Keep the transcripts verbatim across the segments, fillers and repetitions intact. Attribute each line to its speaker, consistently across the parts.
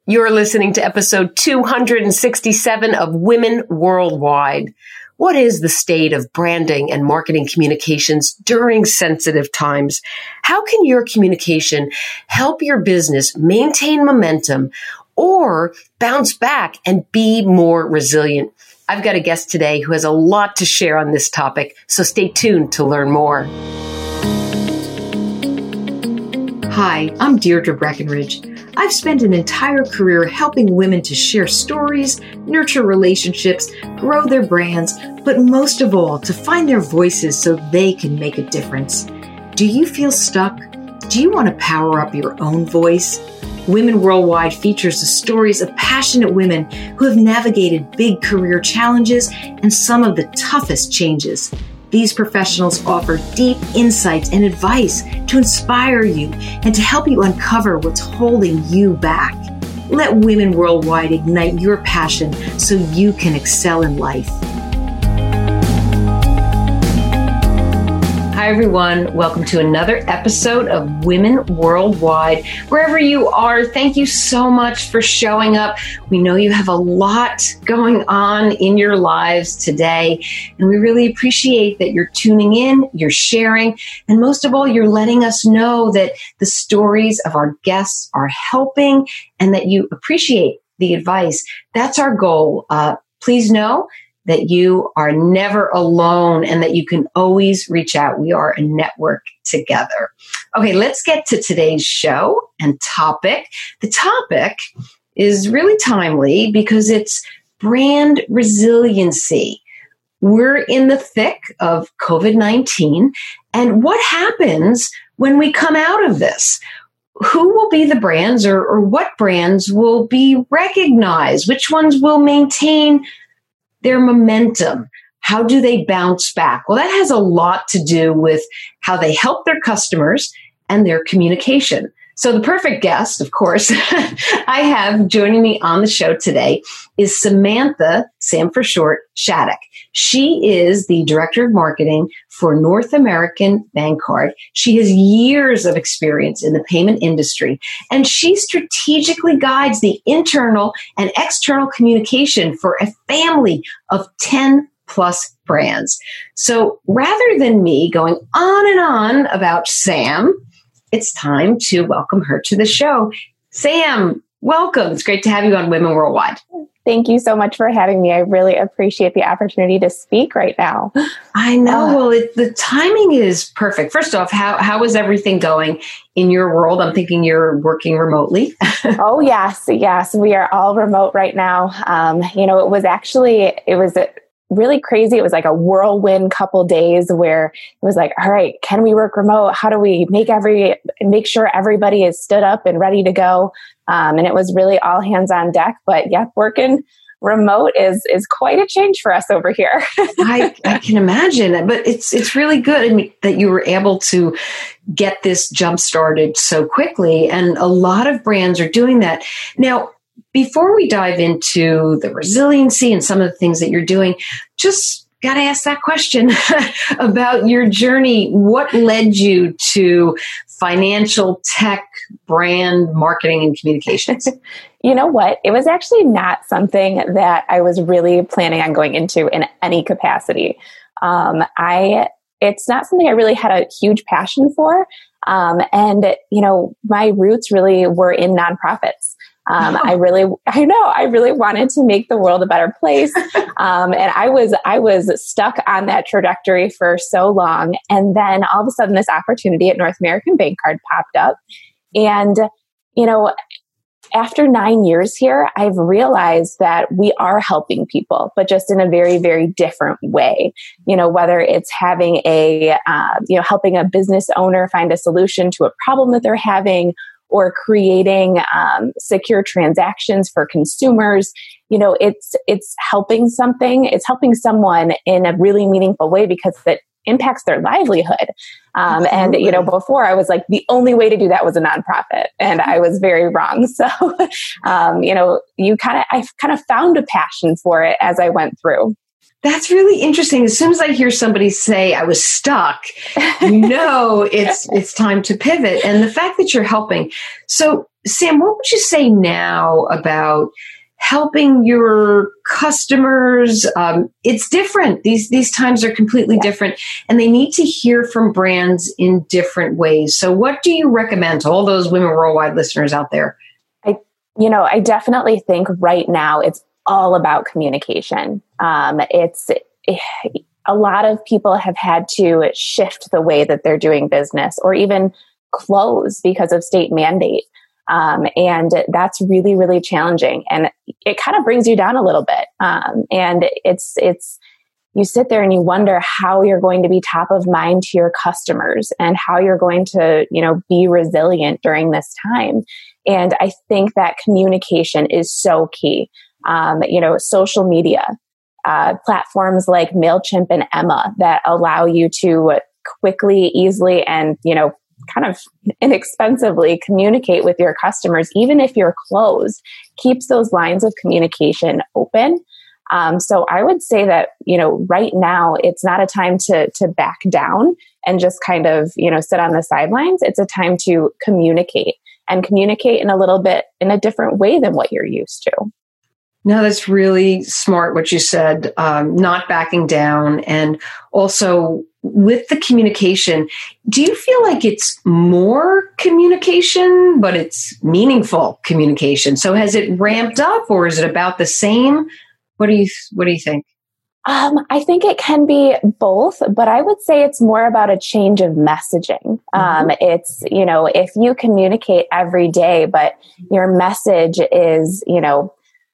Speaker 1: You're listening to episode two hundred sixty-seven of Women Worldwide. What is the state of branding and marketing communications during sensitive times? How can your communication help your business maintain momentum or bounce back and be more resilient? I've got a guest today who has a lot to share on this topic, so stay tuned to learn more. Hi, I'm Deirdre Breckenridge. I've spent an entire career helping women to share stories, nurture relationships, grow their brands, but most of all, to find their voices so they can make a difference. Do you feel stuck? Do you want to power up your own voice? Women Worldwide features the stories of passionate women who have navigated big career challenges and some of the toughest changes. These professionals offer deep insights and advice to inspire you and to help you uncover what's holding you back. Let Women Worldwide ignite your passion so you can excel in life. Hi, everyone. Welcome to another episode of Women Worldwide. Wherever you are, thank you so much for showing up. We know you have a lot going on in your lives today, and we really appreciate that you're tuning in, you're sharing, and most of all, you're letting us know that the stories of our guests are helping and that you appreciate the advice. That's our goal. Uh, please know that you are never alone and that you can always reach out. We are a network together. Okay, let's get to today's show and topic. The topic is really timely because it's brand resiliency. We're in the thick of covid nineteen, and what happens when we come out of this? Who will be the brands, or, or what brands will be recognized? Which ones will maintain their momentum? How do they bounce back? Well, that has a lot to do with how they help their customers and their communication. So the perfect guest, of course, I have joining me on the show today is Samantha, Sam for short, Shattuck. She is the Director of Marketing for North American Bancard. She has years of experience in the payment industry, and she strategically guides the internal and external communication for a family of ten plus brands. So rather than me going on and on about Sam, it's time to welcome her to the show. Sam, welcome. It's great to have you on Women Worldwide.
Speaker 2: Thank you so much for having me. I really appreciate the opportunity to speak right now.
Speaker 1: I know.
Speaker 2: Uh,
Speaker 1: well, it, the timing is perfect. First off, how how is everything going in your world? I'm thinking you're working remotely.
Speaker 2: oh, yes. Yes. We are all remote right now. Um, you know, it was actually, it was a, really crazy. It was like a whirlwind couple days where it was like, all right, can we work remote? How do we make every, make sure everybody is stood up and ready to go? Um, and it was really all hands on deck, but yeah, working remote is, is quite a change for us over here.
Speaker 1: I, I can imagine, but it's, it's really good I mean, that you were able to get this jump started so quickly. And a lot of brands are doing that. Now, before we dive into the resiliency and some of the things that you're doing, just got to ask that question about your journey. What led you to financial tech, brand, marketing, and communications?
Speaker 2: You know what? It was actually not something that I was really planning on going into in any capacity. Um, I, it's not something I really had a huge passion for. Um, and, you know, my roots really were in nonprofits. Um, I really, I know, I really wanted to make the world a better place. Um, and I was, I was stuck on that trajectory for so long. And then all of a sudden this opportunity at North American Bancard popped up. And, you know, after nine years here, I've realized that we are helping people, but just in a very, very different way. You know, whether it's having a, uh, you know, helping a business owner find a solution to a problem that they're having, or creating um, secure transactions for consumers. You know, it's it's helping something. It's helping someone in a really meaningful way because it impacts their livelihood. Um, and, you know, before I was like, the only way to do that was a nonprofit. And I was very wrong. So, um, you know, you kind of, I kind of found a passion for it as I went through.
Speaker 1: That's really interesting. As soon as I hear somebody say I was stuck, you know, it's it's time to pivot. And the fact that you're helping. So, Sam, what would you say now about helping your customers? Um, it's different. These these times are completely yeah. different, and they need to hear from brands in different ways. So, what do you recommend to all those Women Worldwide listeners out there?
Speaker 2: I, you know, I definitely think right now it's all about communication. Um, it's a lot of people have had to shift the way that they're doing business, or even close because of state mandate. Um, and that's really, really challenging. And it kind of brings you down a little bit. Um, and it's, it's, you sit there and you wonder how you're going to be top of mind to your customers and how you're going to, you know, be resilient during this time. And I think that communication is so key. Um, you know, social media, uh, platforms like MailChimp and Emma that allow you to quickly, easily, and, you know, kind of inexpensively communicate with your customers, even if you're closed, keeps those lines of communication open. Um, so I would say that, you know, right now it's not a time to, to back down and just kind of, you know, sit on the sidelines. It's a time to communicate and communicate in a little bit in a different way than what you're used to.
Speaker 1: No, that's really smart what you said, um, not backing down. And also with the communication, do you feel like it's more communication, but it's meaningful communication? So has it ramped up, or is it about the same? What do you, what do you think?
Speaker 2: Um, I think it can be both, but I would say it's more about a change of messaging. Mm-hmm. Um, it's, you know, if you communicate every day, but your message is, you know,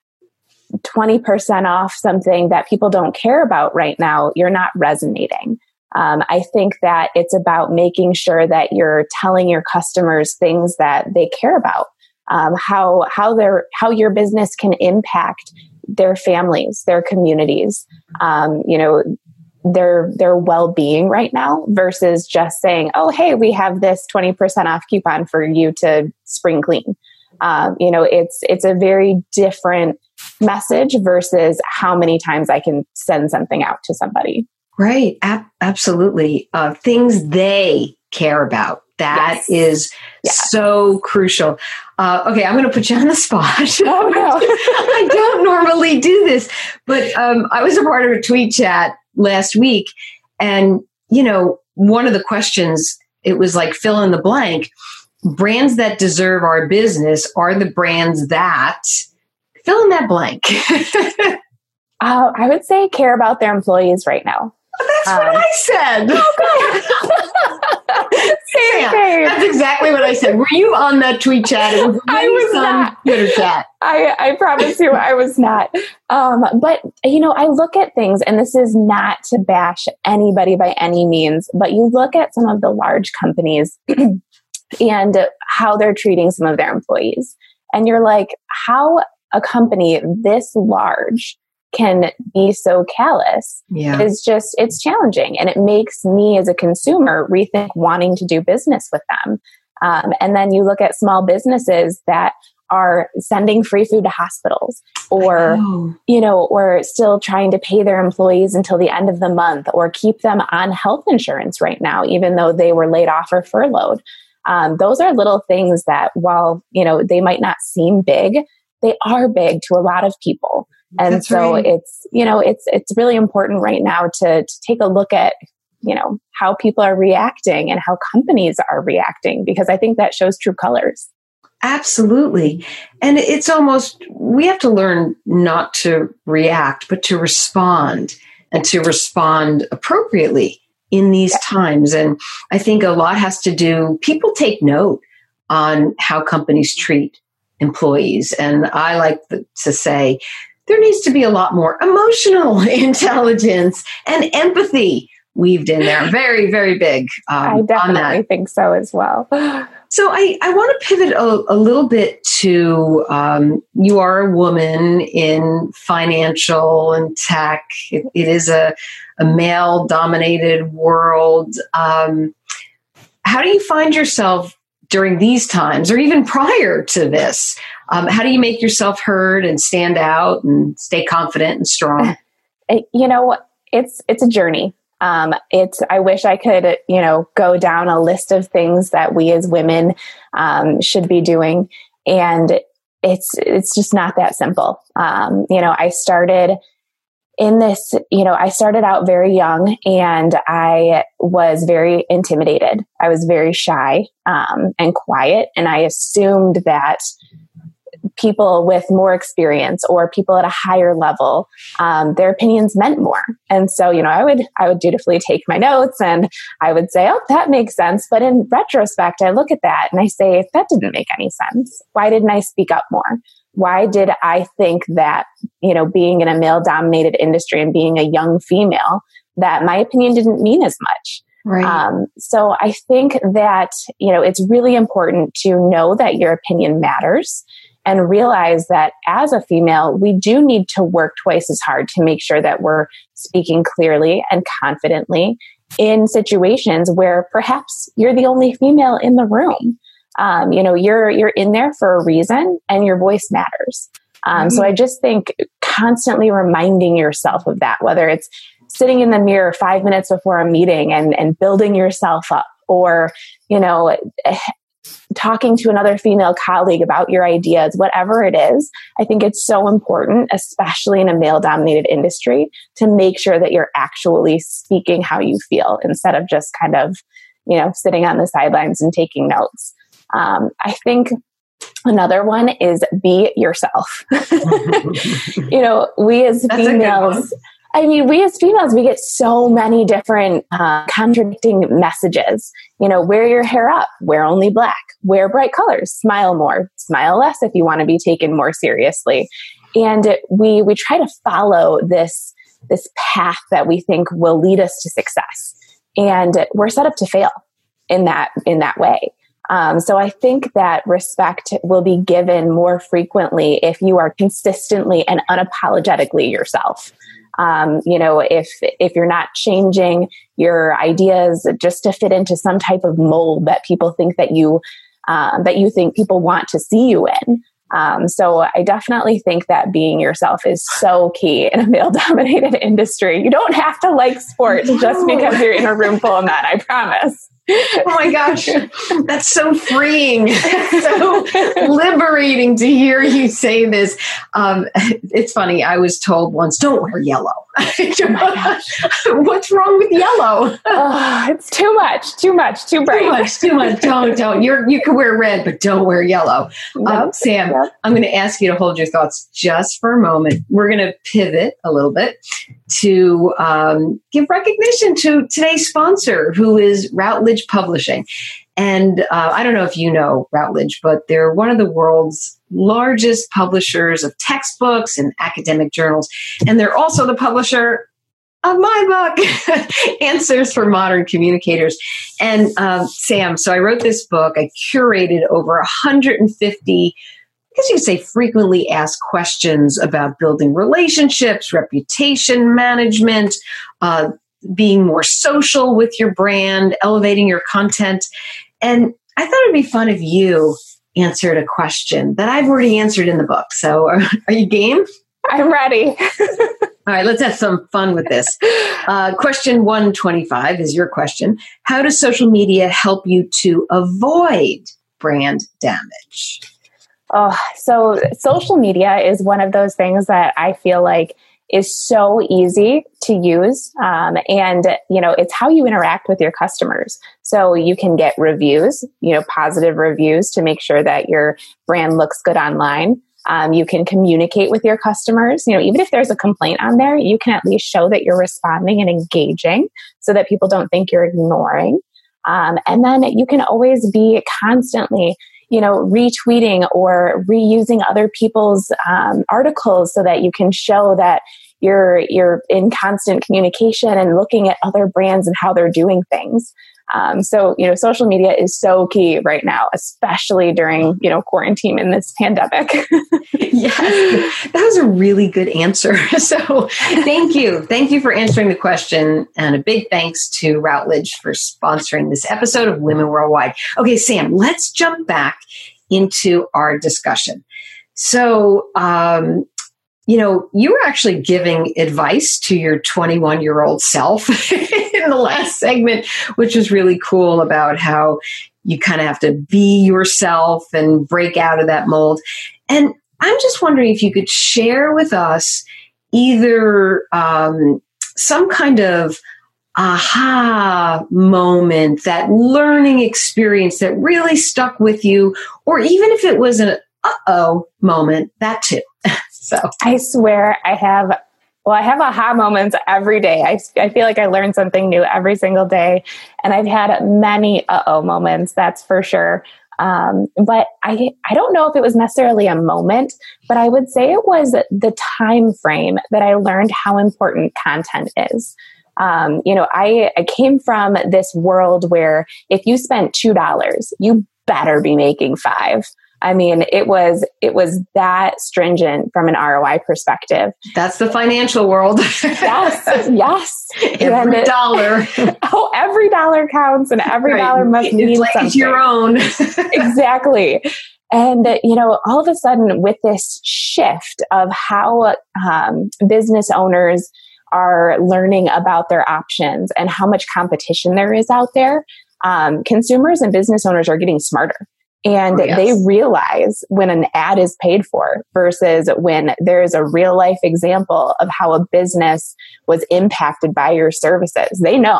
Speaker 2: twenty percent off something that people don't care about right now, you're not resonating. Um, I think that it's about making sure that you're telling your customers things that they care about, um, how how their how your business can impact their families, their communities, um, you know, their their well-being right now, versus just saying, "Oh, hey, we have this twenty percent off coupon for you to spring clean." Um, you know, it's it's a very different message versus how many times I can send something out to somebody.
Speaker 1: Right. Ab- absolutely. Uh, things they care about. That yes. is yeah. so crucial. Uh, okay, I'm going to put you on the spot.
Speaker 2: Oh, no.
Speaker 1: I don't normally do this, but um, I was a part of a tweet chat last week. And, you know, one of the questions, it was like fill in the blank. Brands that deserve our business are the brands that fill in that blank.
Speaker 2: uh, I would say care about their employees right now.
Speaker 1: That's um, what I said.
Speaker 2: Oh, Same
Speaker 1: yeah,
Speaker 2: page.
Speaker 1: That's exactly what I said. Were you on that tweet chat? It was
Speaker 2: I was not.
Speaker 1: Twitter chat.
Speaker 2: I, I promise you I was not. Um, but, you know, I look at things, and this is not to bash anybody by any means, but you look at some of the large companies and how they're treating some of their employees. And you're like, how a company this large can be so callous yeah. is just, it's challenging. And it makes me as a consumer rethink wanting to do business with them. Um, and then you look at small businesses that are sending free food to hospitals, or, you know, or still trying to pay their employees until the end of the month, or keep them on health insurance right now, even though they were laid off or furloughed. Um, those are little things that, while, you know, they might not seem big, they are big to a lot of people. And That's so right. it's, you know, it's, it's really important right now to, to take a look at, you know, how people are reacting and how companies are reacting, because I think that shows true colors.
Speaker 1: Absolutely. And it's almost, we have to learn not to react, but to respond, and to respond appropriately in these yeah. times. And I think a lot has to do, people take note on how companies treat employees. And I like to say, there needs to be a lot more emotional intelligence and empathy weaved in there. Very, very big um,
Speaker 2: I definitely
Speaker 1: on that.
Speaker 2: think so as well.
Speaker 1: So I, I want to pivot a, a little bit to, um, you are a woman in financial and tech. It, it is a, a male-dominated world. Um, how do you find yourself during these times, or even prior to this? Um, how do you make yourself heard and stand out and stay confident and strong?
Speaker 2: it, you know, it's, it's a journey. Um, it's, I wish I could, you know, go down a list of things that we as women, um, should be doing. And it's, it's just not that simple. Um, you know, I started in this, you know, I started out very young and I was very intimidated. I was very shy, um, and quiet. And I assumed that people with more experience or people at a higher level, um, their opinions meant more. And so, you know, I would, I would dutifully take my notes and I would say, oh, that makes sense. But in retrospect, I look at that and I say, that didn't make any sense. Why didn't I speak up more? Why did I think that, you know, being in a male dominated industry and being a young female, that my opinion didn't mean as much?
Speaker 1: Right.
Speaker 2: Um, so I think that, you know, it's really important to know that your opinion matters and realize that as a female, we do need to work twice as hard to make sure that we're speaking clearly and confidently in situations where perhaps you're the only female in the room. Um, you know, you're, you're in there for a reason and your voice matters. Um, mm-hmm. So I just think constantly reminding yourself of that, whether it's sitting in the mirror five minutes before a meeting and, and building yourself up, or, you know, talking to another female colleague about your ideas, whatever it is. I think it's so important, especially in a male dominated industry, to make sure that you're actually speaking how you feel instead of just kind of, you know, sitting on the sidelines and taking notes. Um, I think another one is be yourself. You know, we as That's females, I mean, we as females, we get so many different uh, contradicting messages. You know, wear your hair up, wear only black, wear bright colors, smile more, smile less if you want to be taken more seriously. And we we try to follow this this path that we think will lead us to success, and we're set up to fail in that in that way. Um, so I think that respect will be given more frequently if you are consistently and unapologetically yourself. Um, you know, if, if you're not changing your ideas just to fit into some type of mold that people think that you, um, that you think people want to see you in. Um, so I definitely think that being yourself is so key in a male dominated industry. You don't have to like sports no. just because you're in a room full of men, I promise.
Speaker 1: Oh my gosh, that's so freeing. So liberating to hear you say this. Um, it's funny. I was told once, don't wear yellow. Oh my gosh. What's wrong with yellow?
Speaker 2: Oh, it's too much, too much, too bright.
Speaker 1: Too much, too much. Don't, don't. You're, you can wear red, but don't wear yellow. Yep. Um, Sam, yep. I'm going to ask you to hold your thoughts just for a moment. We're going to pivot a little bit to um, give recognition to today's sponsor, who is Routledge Publishing. And uh, I don't know if you know Routledge, but they're one of the world's largest publishers of textbooks and academic journals. And they're also the publisher of my book, Answers for Modern Communicators. And um, Sam, so I wrote this book. I curated over one hundred fifty, I guess you could say, frequently asked questions about building relationships, reputation management, uh, being more social with your brand, elevating your content. And I thought it'd be fun if you answered a question that I've already answered in the book. So are, are you game?
Speaker 2: I'm ready.
Speaker 1: All right, let's have some fun with this. Uh, question one twenty-five is your question. How does social media help you to avoid brand damage?
Speaker 2: Oh, so social media is one of those things that I feel like is so easy to use. Um, and, you know, it's how you interact with your customers. So you can get reviews, you know, positive reviews to make sure that your brand looks good online. Um, you can communicate with your customers. You know, even if there's a complaint on there, you can at least show that you're responding and engaging so that people don't think you're ignoring. Um, and then you can always be constantly, you know, retweeting or reusing other people's um, articles so that you can show that you're you're in constant communication and looking at other brands and how they're doing things. Um, so, you know, social media is so key right now, especially during, you know, quarantine in this pandemic.
Speaker 1: Yes, that was a really good answer. So thank you. Thank you for answering the question. And a big thanks to Routledge for sponsoring this episode of Women Worldwide. Okay, Sam, let's jump back into our discussion. So um, you know, you were actually giving advice to your twenty-one year old self in the last segment, which is really cool about how you kind of have to be yourself and break out of that mold. And I'm just wondering if you could share with us either um, some kind of aha moment, that learning experience that really stuck with you, or even if it was an uh-oh moment, that too. So
Speaker 2: I swear I have, well, I have aha moments every day. I, I feel like I learn something new every single day. And I've had many uh-oh moments, that's for sure. Um, but I, I don't know if it was necessarily a moment, but I would say it was the time frame that I learned how important content is. Um, you know, I, I came from this world where if you spent two dollars, you better be making five. I mean, it was, it was that stringent from an R O I perspective.
Speaker 1: That's the financial world.
Speaker 2: Yes. Yes.
Speaker 1: Every
Speaker 2: and
Speaker 1: dollar.
Speaker 2: Oh, every dollar counts and every right. dollar must it's mean
Speaker 1: like
Speaker 2: something.
Speaker 1: It's your own.
Speaker 2: Exactly. And, you know, all of a sudden with this shift of how um, business owners are learning about their options and how much competition there is out there, um, consumers and business owners are getting smarter. And oh, yes. they realize when an ad is paid for versus when there's a real life example of how a business was impacted by your services. They know.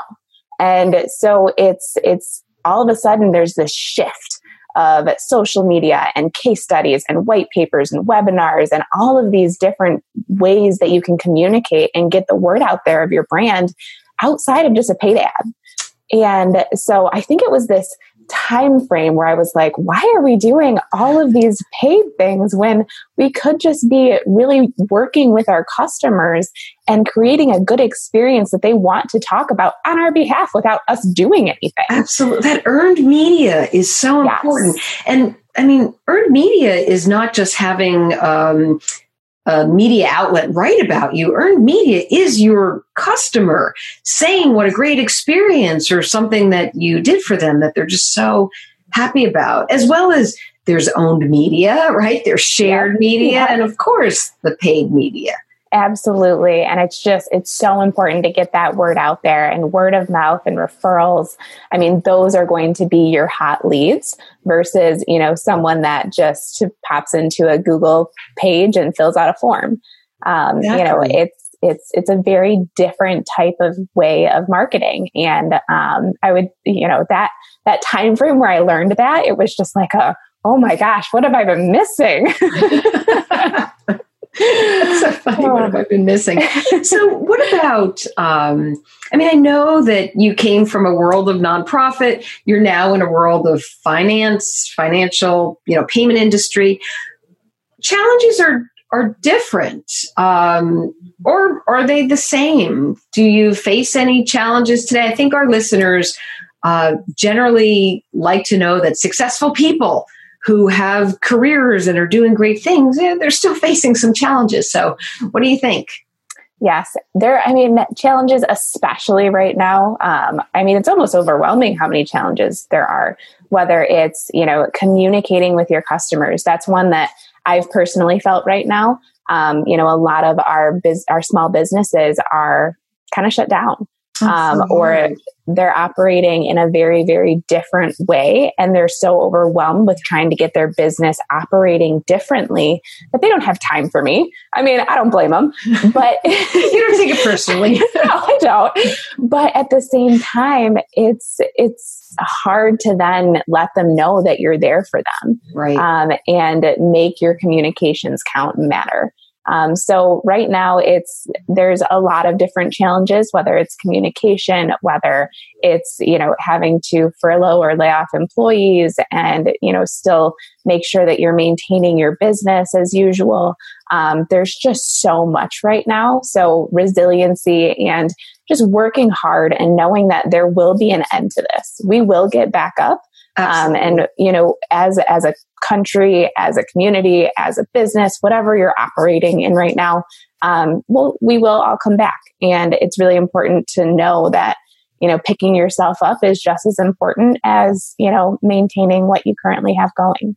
Speaker 2: And so it's, it's all of a sudden there's this shift of social media and case studies and white papers and webinars and all of these different ways that you can communicate and get the word out there of your brand outside of just a paid ad. And so I think it was this time frame where I was like, why are we doing all of these paid things when we could just be really working with our customers and creating a good experience that they want to talk about on our behalf without us doing anything?
Speaker 1: Absolutely. That earned media is so
Speaker 2: yes.
Speaker 1: important. And I mean, earned media is not just having um, a media outlet write about you. Earned media is your customer saying what a great experience or something that you did for them that they're just so happy about, as well as there's owned media, right? There's shared yeah. media, yeah. and of course the paid media.
Speaker 2: Absolutely. And it's just, it's so important to get that word out there, and word of mouth and referrals. I mean, those are going to be your hot leads versus, you know, someone that just pops into a Google page and fills out a form. Um, exactly. You know, it's, it's, it's a very different type of way of marketing. And, um, I would, you know, that, that time frame where I learned that, it was just like a, oh my gosh, what have I been missing?
Speaker 1: That's so funny. What have I been missing? So what about, um, I mean, I know that you came from a world of nonprofit. You're now in a world of finance, financial, you know, payment industry. Challenges are, are different. Um, or are they the same? Do you face any challenges today? I think our listeners uh, generally like to know that successful people who have careers and are doing great things, eh, they're still facing some challenges. So what do you think?
Speaker 2: Yes, there, I mean, challenges, especially right now. Um, I mean, it's almost overwhelming how many challenges there are, whether it's, you know, communicating with your customers. That's one that I've personally felt right now. Um, you know, a lot of our biz, our small businesses are kind of shut down. Um, or they're operating in a very, very different way, and they're so overwhelmed with trying to get their business operating differently that they don't have time for me. I mean, I don't blame them, but
Speaker 1: you don't take it personally.
Speaker 2: No, I don't. But at the same time, it's it's hard to then let them know that you're there for them,
Speaker 1: right?
Speaker 2: Um, and make your communications count and matter. Um, so right now it's, there's a lot of different challenges, whether it's communication, whether it's, you know, having to furlough or lay off employees and, you know, still make sure that you're maintaining your business as usual. Um, there's just so much right now. So resiliency and just working hard and knowing that there will be an end to this. We will get back up. Um, and, you know, as, as a country, as a community, as a business, whatever you're operating in right now, um, well, we will all come back. And it's really important to know that, you know, picking yourself up is just as important as, you know, maintaining what you currently have going.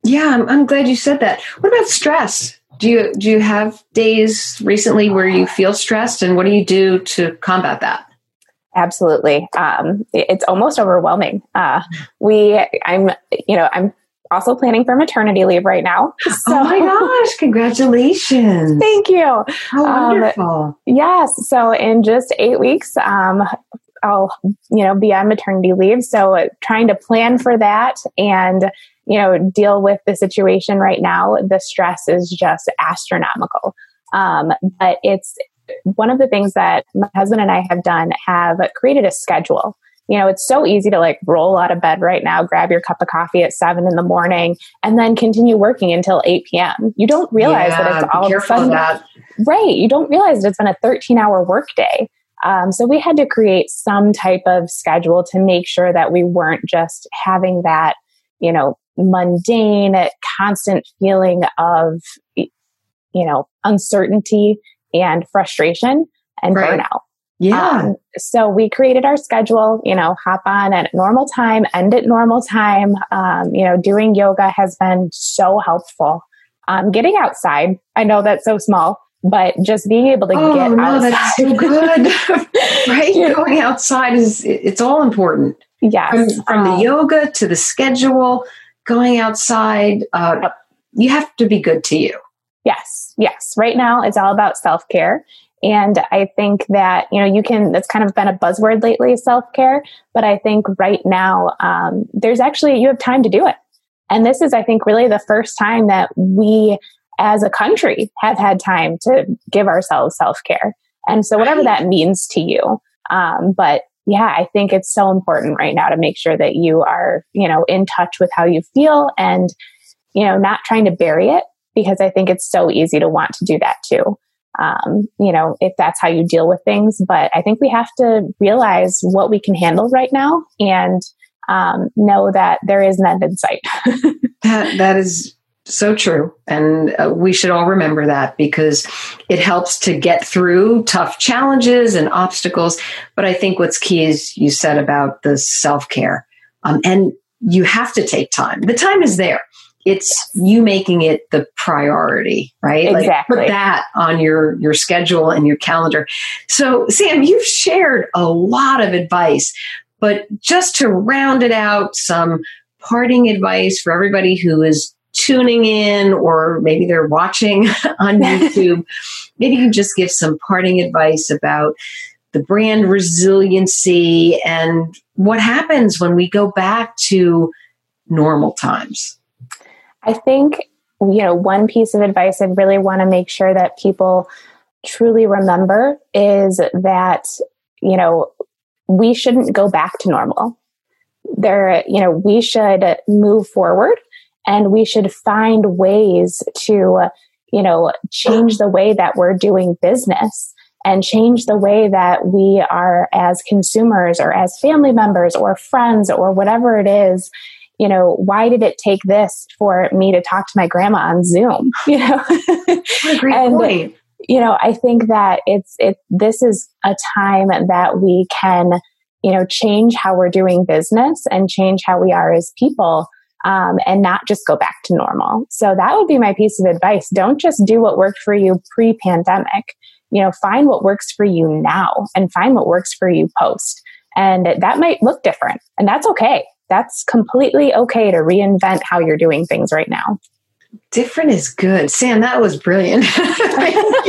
Speaker 1: Yeah, I'm, I'm glad you said that. What about stress? Do you do you have days recently where you feel stressed, and what do you do to combat that?
Speaker 2: Absolutely. Um, it's almost overwhelming. Uh, we, I'm, you know, I'm also planning for maternity leave right now.
Speaker 1: So, oh my gosh, congratulations.
Speaker 2: Thank you.
Speaker 1: How wonderful.
Speaker 2: Um, yes. So in just eight weeks, um, I'll, you know, be on maternity leave. So trying to plan for that and, you know, deal with the situation right now, the stress is just astronomical. Um, but it's one of the things that my husband and I have done, have created a schedule. You know, it's so easy to like roll out of bed right now, grab your cup of coffee at seven in the morning, and then continue working until eight p.m. You don't realize yeah, that it's all of a sudden, that. right. You don't realize that it's been a thirteen hour workday. Um, so we had to create some type of schedule to make sure that we weren't just having that, you know, mundane, constant feeling of, you know, uncertainty and frustration and right. burnout.
Speaker 1: Yeah.
Speaker 2: Um, so we created our schedule, you know, hop on at normal time, end at normal time. Um, you know, doing yoga has been so helpful. Um, getting outside, I know that's so small, but just being able to
Speaker 1: oh,
Speaker 2: get
Speaker 1: no,
Speaker 2: outside.
Speaker 1: That's so good. Right? Yeah. Going outside is, it's all important.
Speaker 2: Yes.
Speaker 1: From, from um, the yoga to the schedule, going outside, uh, yep. you have to be good to you.
Speaker 2: Yes. Yes. Right now it's all about self-care. And I think that, you know, you can, that's kind of been a buzzword lately, self-care. But I think right now, um, there's actually, you have time to do it. And this is, I think, really the first time that we as a country have had time to give ourselves self-care. And so whatever that means to you. Um, but yeah, I think it's so important right now to make sure that you are, you know, in touch with how you feel and, you know, not trying to bury it, because I think it's so easy to want to do that too. Um, you know, if that's how you deal with things. But I think we have to realize what we can handle right now and um, know that there is an end in sight.
Speaker 1: that that is so true. And uh, we should all remember that, because it helps to get through tough challenges and obstacles. But I think what's key is you said about the self-care. Um, and you have to take time. The time is there. It's you making it the priority, right?
Speaker 2: Exactly.
Speaker 1: Like put that on your, your schedule and your calendar. So Sam, you've shared a lot of advice, but just to round it out, some parting advice for everybody who is tuning in, or maybe they're watching on YouTube. Maybe you just give some parting advice about the brand resiliency and what happens when we go back to normal times.
Speaker 2: I think, you know, one piece of advice I'd really want to make sure that people truly remember is that, you know, we shouldn't go back to normal. There, you know, we should move forward and we should find ways to, you know, change the way that we're doing business and change the way that we are as consumers or as family members or friends or whatever it is. You know, why did it take this for me to talk to my grandma on Zoom? You know,
Speaker 1: what a great
Speaker 2: and,
Speaker 1: point.
Speaker 2: You know, I think that it's, it, this is a time that we can, you know, change how we're doing business and change how we are as people, um, and not just go back to normal. So that would be my piece of advice. Don't just do what worked for you pre-pandemic. You know, find what works for you now and find what works for you post. And that might look different, and that's okay. That's completely okay to reinvent how you're doing things right now.
Speaker 1: Different is good. Sam, that was brilliant. Thank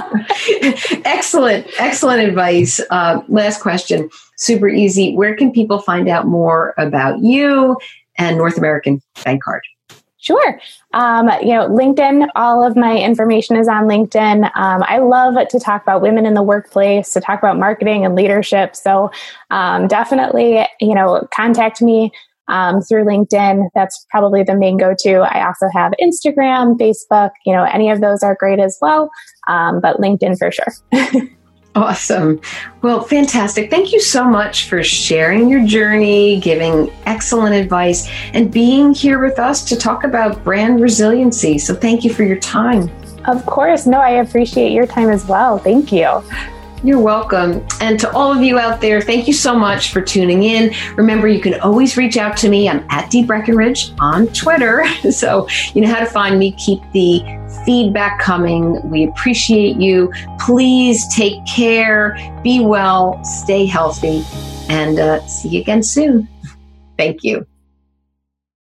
Speaker 1: you. Excellent, excellent advice. Uh, last question, super easy. Where can people find out more about you and North American Bank Card?
Speaker 2: Sure. Um, you know, LinkedIn, all of my information is on LinkedIn. Um, I love to talk about women in the workplace, to talk about marketing and leadership. So um, definitely, you know, contact me um, through LinkedIn. That's probably the main go-to. I also have Instagram, Facebook, you know, any of those are great as well. Um, but LinkedIn for sure.
Speaker 1: Awesome. Well, fantastic. Thank you so much for sharing your journey, giving excellent advice, and being here with us to talk about brand resiliency. So thank you for your time.
Speaker 2: Of course. No, I appreciate your time as well. Thank you.
Speaker 1: You're welcome. And to all of you out there, thank you so much for tuning in. Remember, you can always reach out to me. I'm at Dee Breckenridge on Twitter. So you know how to find me. Keep the feedback coming. We appreciate you. Please take care, be well, stay healthy, and uh, see you again soon. Thank you.